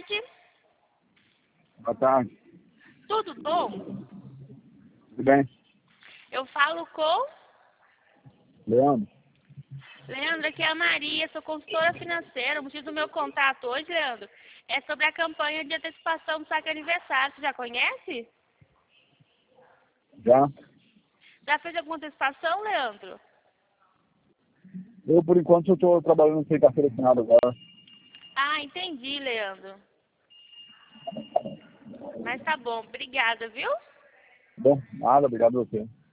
tarde. Boa tarde. Tudo bom? Tudo bem? Eu falo com Leandro? Leandro, aqui é a Maria, sou consultora financeira. O motivo do meu contato hoje, Leandro, é sobre a campanha de antecipação do saque aniversário. Você já conhece? Já? Já fez alguma antecipação, Leandro? Eu, por enquanto, estou trabalhando sem carteira assinada agora. Ah, entendi, Leandro. Mas tá bom, obrigada, viu? Bom, nada, obrigado a você.